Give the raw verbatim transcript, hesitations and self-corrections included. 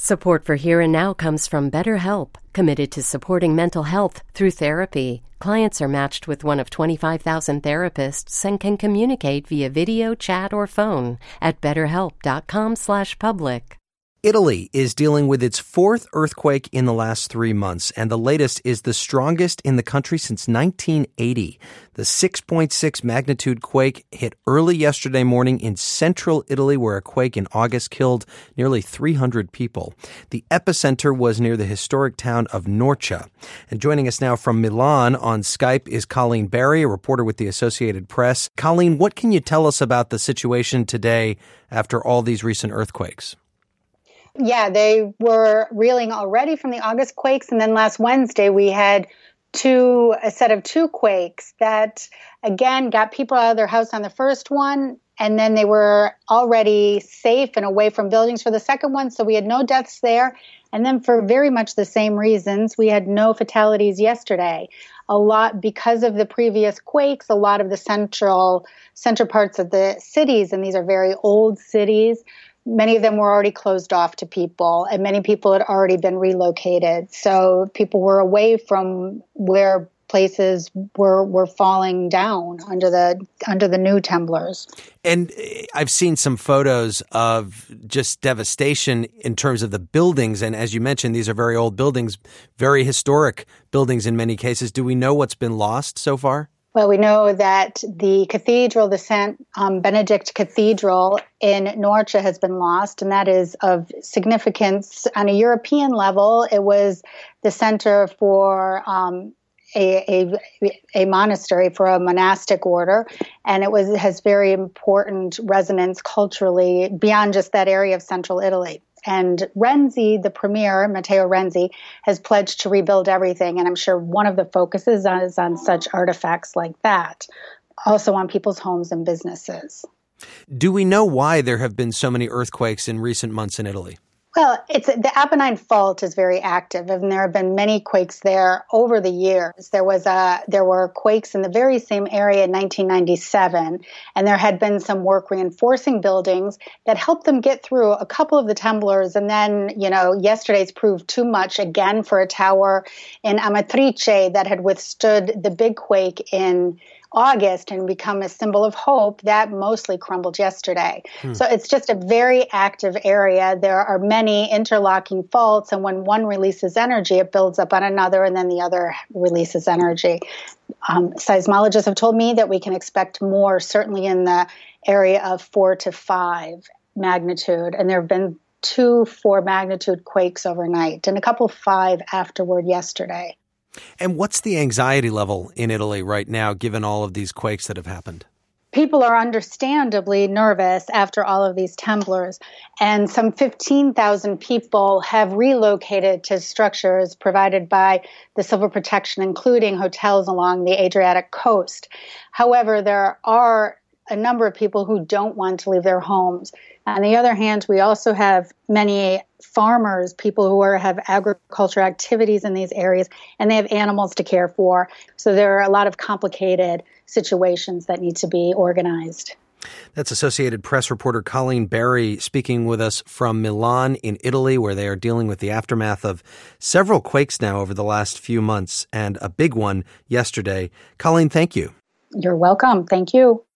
Support for Here and Now comes from BetterHelp, committed to supporting mental health through therapy. Clients are matched with one of twenty-five thousand therapists and can communicate via video, chat, or phone at betterhelp.com slash public. Italy is dealing with its fourth earthquake in the last three months, and the latest is the strongest in the country since nineteen eighty. The six point six magnitude quake hit early yesterday morning in central Italy, where a quake in August killed nearly three hundred people. The epicenter was near the historic town of Norcia. And joining us now from Milan on Skype is Colleen Barry, a reporter with the Associated Press. Colleen, what can you tell us about the situation today after all these recent earthquakes? Yeah, they were reeling already from the August quakes. And then last Wednesday, we had two, a set of two quakes that, again, got people out of their house on the first one. And then they were already safe and away from buildings for the second one. So we had no deaths there. And then for very much the same reasons, we had no fatalities yesterday. A lot, because of the previous quakes, a lot of the central, central parts of the cities, and these are very old cities, many of them were already closed off to people, and many people had already been relocated. So people were away from where places were were falling down under the under the new temblors. And I've seen some photos of just devastation in terms of the buildings. And as you mentioned, these are very old buildings, very historic buildings in many cases. Do we know what's been lost so far? Well, we know that the cathedral, the Saint um, Benedict Cathedral in Norcia has been lost, and that is of significance on a European level. It was the center for um, a, a, a monastery, for a monastic order, and it was has very important resonance culturally beyond just that area of central Italy. And Renzi, the premier, Matteo Renzi, has pledged to rebuild everything. And I'm sure one of the focuses is on such artifacts like that, also on people's homes and businesses. Do we know why there have been so many earthquakes in recent months in Italy? Well, it's the Apennine Fault is very active, and there have been many quakes there over the years. There was a there were quakes in the very same area in nineteen ninety-seven, and there had been some work reinforcing buildings that helped them get through a couple of the temblors. And then, you know, yesterday's proved too much again for a tower in Amatrice that had withstood the big quake in August and become a symbol of hope. That mostly crumbled yesterday. Hmm. So it's just a very active area. There are many interlocking faults, and when one releases energy, it builds up on another, and then the other releases energy. Um, seismologists have told me that we can expect more, certainly in the area of four to five magnitude, and there have been two four magnitude quakes overnight and a couple five afterward yesterday. And what's the anxiety level in Italy right now, given all of these quakes that have happened? People are understandably nervous after all of these temblors, and some fifteen thousand people have relocated to structures provided by the Civil Protection, including hotels along the Adriatic coast. However, there are a number of people who don't want to leave their homes. On the other hand, we also have many farmers, people who are, have agriculture activities in these areas, and they have animals to care for. So there are a lot of complicated situations that need to be organized. That's Associated Press reporter Colleen Barry speaking with us from Milan in Italy, where they are dealing with the aftermath of several quakes now over the last few months, and a big one yesterday. Colleen, thank you. You're welcome. Thank you.